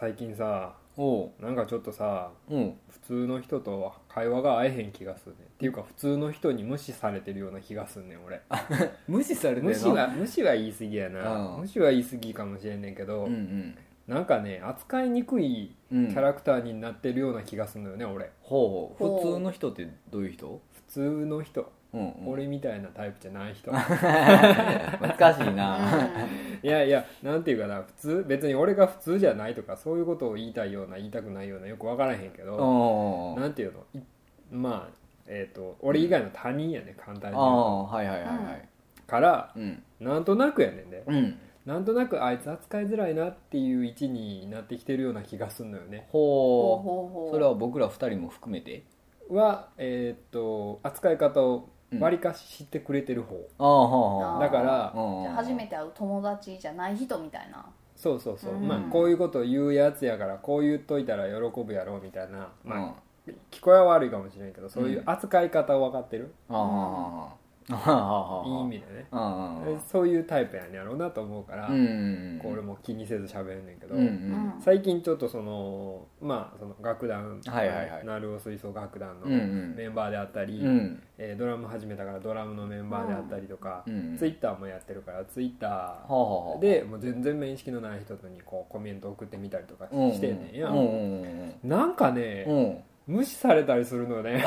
最近さ、 おう。 なんかちょっとさ、 うん。 普通の人と会話が合えへん気がするね。っていうか普通の人に無視されてるような気がすんねん俺。 無視されてるの？ 無視は言い過ぎやな、 うん無視は言い過ぎかもしれんねんけど、 うんなんかね扱いにくいキうん。 ャラクターになってるような気がするのよね俺。 ほう。 ほう普通の人ってどういう人？ 普通の人、 うんうん。 俺みたいなタイプじゃない人難しいな。 いやいや、なんていうかな、普通、別に俺が普通じゃないとかそういうことを言いたいような言いたくないようなよく分からへんけど、 おう。 なんていうの、まあ俺以外の他人やね、簡単に言うああ、 と。 はいはいはいはい。 からうん。 なんとなくやねんで、 うん。 なんとなくあいつ扱いづらいなっていう位置になってきてるような気がするのよね。 ほう。 ほうほう。 それは僕ら二人も含めて？ は扱い方をわりかし知ってくれてる方、 ああ、はあ。 だからじゃあ初めて会う友達じゃない人みたいな。 そうそうそう、 うんまあこういうことを言うやつやからこう言っといたら喜ぶやろうみたいな、まあうん。 聞こえは悪いかもしれんけどそういう扱い方を分かってる、 ああ、はあ。ああ、 いい意味でね、 ああ。 そういうタイプやねんやろうなと思うから、 うん。 こう俺も気にせず喋んねんけど、 うんうん。 最近ちょっとその楽団、 はいはいはい鳴尾吹奏楽団のうんうんメンバーであったり、 うん。 ドラム始めたからドラムのメンバーであったりとか、 うんツイッターもやってるからツイッタはあはあ。 ーでもう全然面識のない人にこうコメント送ってみたりとかしてんねんや、 うんうんなんかね、 うん。 無視されたりするのね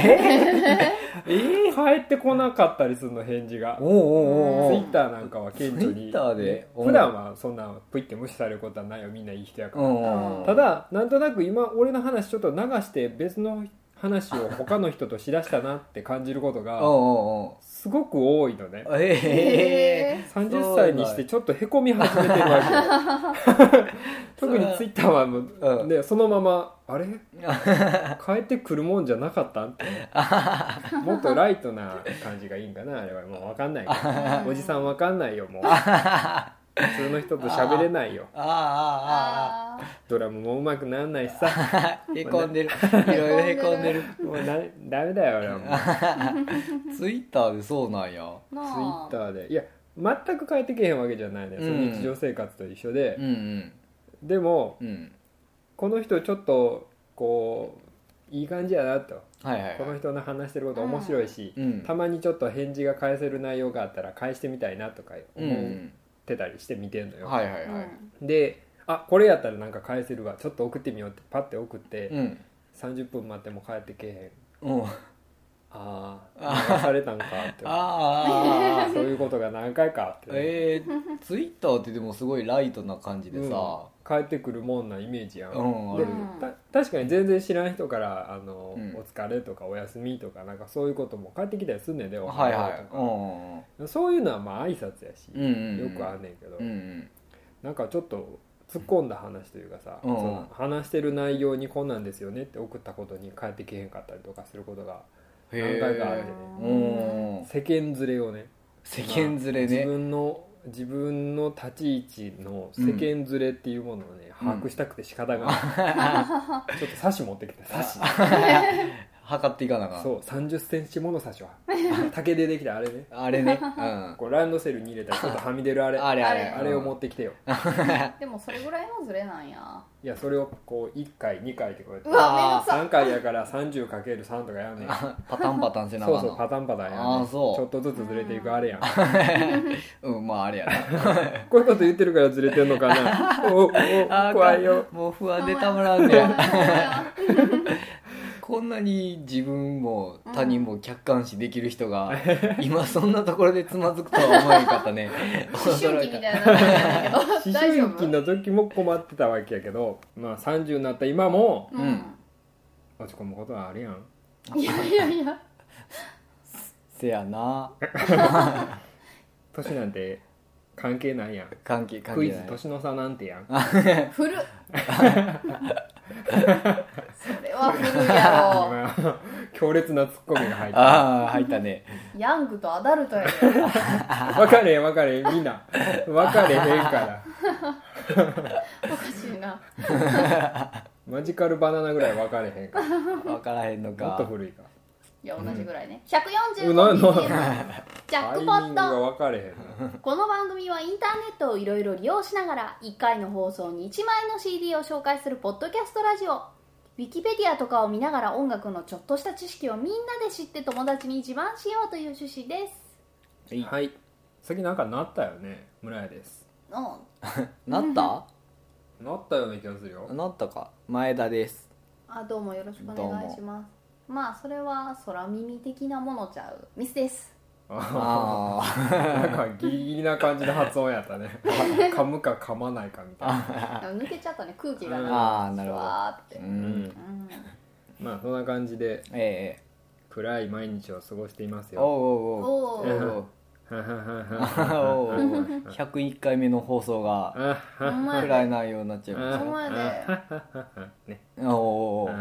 返ってこなかったりするの返事が。 おうおうおうおう。 ツイッターなんかは顕著に、 ツイッターで普段はそんなプイって無視されることはないよ、みんないい人やかうら、 んうん。 ただなんとなく今俺の話ちょっと流して別の話を他の人としだしたなって感じることがおうおうおすごく多いのね。 う。ええ。 30歳にしてちょっとへこみ始めてるわけよ特にツイッターはもう、 うんでそのままあれ帰ってくるもんじゃなかったんってもっとライトな感じがいいんかな、あれはもう分かんないけどおじさん分かんないよ、もう普通の人と喋れないよ、 ああああドラムも上手くならないしさああ。へこんでる。いろいろへこんでる。 もうダメだよ俺はもうツイッターでそうなんや。 なツイッあ。 ターでいや全く帰ってけへんわけじゃないね、その日常生活と一緒でう、んでもうん。うん。 この人ちょっとこういい感じやなと、 はいはいはい。 この人の話してること面白いし、 うん。 たまにちょっと返事が返せる内容があったら返してみたいなとかうん思ってたりして見てんのよ、 はいはいはい。 でこれやったらなんか返せるわ、ちょっと送ってみようってパッて送って、 うん。 30分待っても帰ってけえへん、 うん。 ああ流されたんかってああ。 そういうことが何回かあって、 ツイッターってでもすごいライトな感じでさ、 帰ってくるもんなイメージやん、 うん、あでる。 確かに全然知らん人からうんお疲れとかおやすみとかなんかそういうことも返ってきたりすんねんで、おはいはよはい。 うとか、そういうのはまあ挨拶やし、 うんうん。 よくあんねんけど、 うんうん。 なんかちょっと突っ込んだ話というかさ、 うんその話してる内容にこんなんですよねって送ったことに返ってけへんかったりとかすることが何回かあってね、 うん。 世間連れをね、 世間連れ自ね。 自分の立ち位置の世間連れっていうものをね、把握したくて仕方がない、ちょっとサシ持ってきて、サシ測っていかなあかん。 そう30センチものサシは竹でできたあれね、 あれね。うん。 こうランドセルに入れたらちょっとはみ出るあれあれあれ。 あれを持ってきてよ。 でもそれぐらいのズレなんや。 いやそれをこう1回2回ってこうやってうわ、めんどくさ 3回やから 30×3 とかやんねんパタンパタンせなあかんの。 そうそうパタンパタンやんねん、 あーそうちょっとずつずれていくあれやんうん、まああれやな。 こういうこと言ってるからずれてんのかなお怖いよ。 もう不安でたまらんねん。こんなに自分も他人も客観視できる人が、今そんなところでつまずくとは思えんかったね。 思春期みたいな感じなんだけど思大丈夫？ 春期の時も困ってたわけやけど、まあ30になった今もうん。 落ち込むことはあるやん。 いやいやいや。 せやな。 年なんて関係ないやん。 関係クイズない。 年の差なんてやん。 古っ。それは古いや今強烈なツッコミが入った。 ああ、入ったね。 ろ。ヤングとアダルトやで。 分かれへんみんな分かれへんからおかしいな。 マジカルバナナぐらい分かれへんから分からへんのもっとか。 古いか。 いや同じぐらいね、145 な BPM ジャックポタイミングがット。 分かれへんな。 この番組はインターネットをいろいろ利用しながら1回の放送に1枚の CD を紹介するポッドキャストラジオ。ウィキペディアとかを見ながら音楽のちょっとした知識をみんなで知って友達に自慢しようという趣旨です。 はい先なんかなったよね。村屋です。 うんなったなったような気がするよ。 なったか。前田です。 あ、どうもよろしくお願いします。まあそれは空耳的なものちゃう。ミスです。 あなんかギリギリな感じの発音やったね。噛むか噛まないかみたいな。 抜けちゃったね、空気がね。 あーなるほどわーってあ。ううんんまあそんな感じでえ暗い毎日を過ごしていますえおうよ。 おーおうおうおうははははおうおう101回目の放送があはほんまや暗い内容になっちゃいましたお前でね。 おうおうおう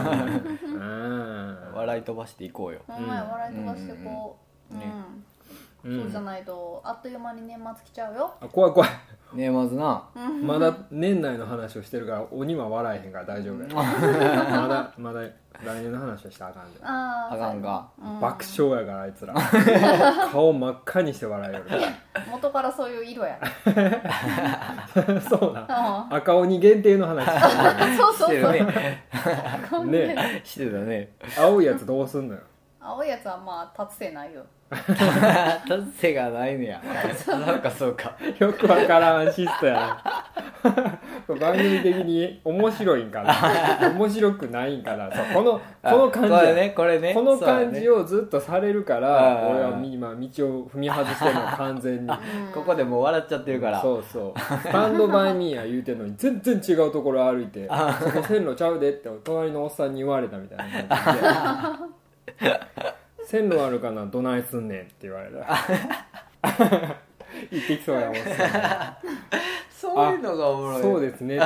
あ笑い飛ばしていこうよ。 ほんまや、笑い飛ばしてこう、 ねそうじゃないとあっという間に年末来ちゃうよ。 あ怖い怖い。 ねえまずなまだ年内の話をしてるから鬼は笑えへんから大丈夫や。まだ来年の話はしたらあかんで。 あーあかんか爆笑やからあいつら。顔真っ赤にして笑えよ元からそういう色や。 る。そうな。 う赤鬼限定の話してんそうそうそう。 してるねるね。 してたね青いやつどうすんのよ。 青いやつはまあ達成ないよ。 達成がないのやなんかそうかよくわからんシストやな。番組的に面白いんかな面白くないんかな。そうこの感じこれやねこれねこの感じををずっとされるからあー俺は今道を踏み外してるの完全に。 ここでもう笑っちゃってるからそうそうスタンドバイミーや言うてんのに全然違うところ歩いてそこ線路ちゃうでって隣のおっさんに言われたみたいな感じで線路あるかなどないすんねんって言われた言ってきそうやおっさそういうのがおもろいんそうですねなん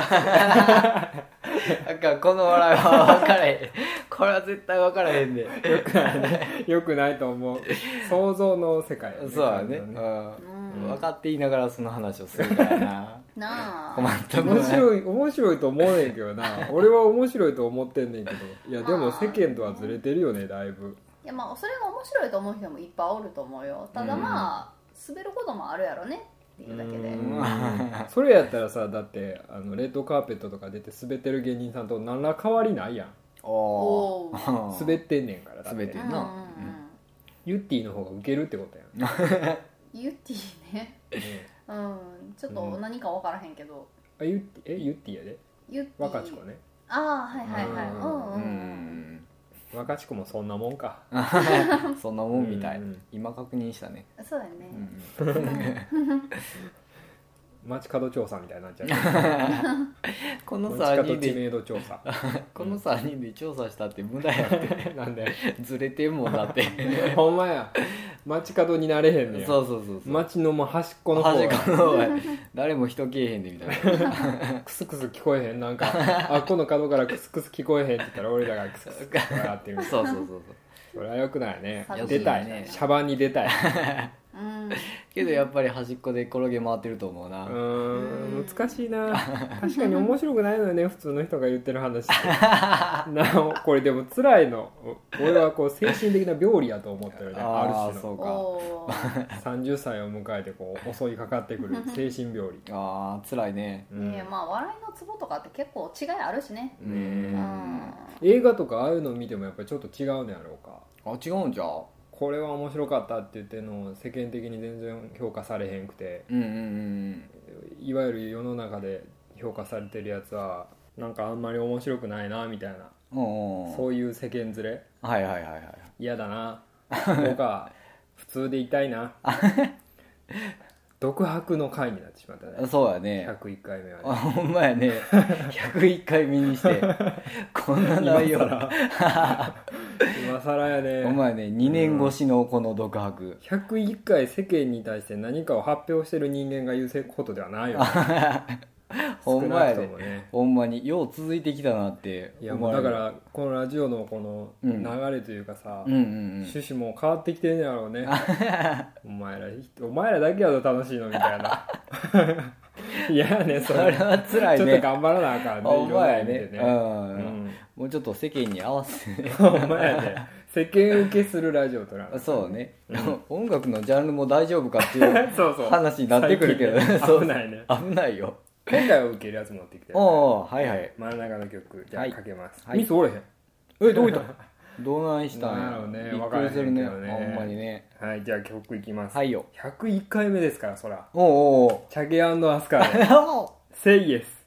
かこの笑いは分からへんこれは絶対分からへんでよくないと思う想像の世界やねそうだね、 完うん、分かっていながらその話をするからななあ。 困った全に面白いと思うねんけどな俺は面白いと思ってんねんけどいやでも世間とはずれてるよねだいぶ。 いやまあそれが面白いと思う人もいっぱいおると思うよ。ただまあ滑ることもあるやろねっていうだけで。 それやったらさだってレッドカーペットとか出て滑ってる芸人さんと何ら変わりないやん。 おおー滑ってんねんからだって滑ってんなうんうんうんユッティの方がウケるってことやん、 ユッティね。 ねうんちょっと何か分からへんけど、 あユッティユッティやでユッティ若智子ね。 ああはいはいはい。 うんうんううんん若智子もそんなもんか。 そんなもんみたい、 うん今確認したね、 うん。そうだよね。 街角調査みたいになっちゃうこの街 3人で角知名度調査この3人で調査したって無駄やってなんでずれてんもんだってほんまや街角になれへんねや。 そうそうそうそう街のもう端っこの方端っがこの方が誰も人来えへんでみたいなクスクス聞こえへんなんかあこの角からクスクス聞こえへんって言ったら俺らがクスクス笑ってる。 そうそうそうそうそれはよくないね。 寂しい出たいねシャバに出たい。 うん。 けどやっぱり端っこで転げ回ってると思うな、 難しいな。確かに面白くないのよね普通の人が言ってる話ってなおこれでも辛いの。俺はこう精神的な病理やと思ってるね。ある種のあーそうかおー 30歳を迎えてこう襲いかかってくる精神病理。 あー辛いねねえまあ笑いのツボとかって結構違いあるしね。 ううんん。 映画とかああいうの見てもやっぱりちょっと違うのやろうか。 あ違うんじゃうこれは面白かったって言ってんの世間的に全然評価されへんくて、 うんうんうんいわゆる世の中で評価されてるやつはなんかあんまり面白くないなみたいな、 うんそういう世間連れはいはいはいはい嫌だな。僕は普通でいたいな。独白の回になってしまったね。 そうやね 101回目はあね。 ほんまやね101回目にしてこんな内容今更やね。 ほんまやね2年越しのこの独白 101回世間に対して何かを発表してる人間が言うことではないよね。 ほんまや少なくねともね。 ほんまによう続いてきたなっていやもうだからこのラジオのこのうん流れというかさ、 うんうんうん趣旨も変わってきてるんやろうね。お前らだけやと楽しいのみたいな。いやねそれそれは辛いちょっとね頑張らなあかんね。 ほんまやねいろんな意味でね。 うんもうちょっと世間に合わせてねほんまやね。 世間受けするラジオとなそうね、音楽のジャンルも大丈夫かっていうそうそう話になってくるけど最近ねそう危ないね危ないよ。 今回は受けるやつ持ってきてるおお、はいはい。 真ん中の曲じゃあかけます、 はいミス折れへんどういったどないしたんなるやほどねびっくりするね、 わからへんけどねほんまにね。 はいじゃあ曲いきます、 はいよ。 101回目ですからそらおうおうチャゲアスカーでおう 「Say Yes」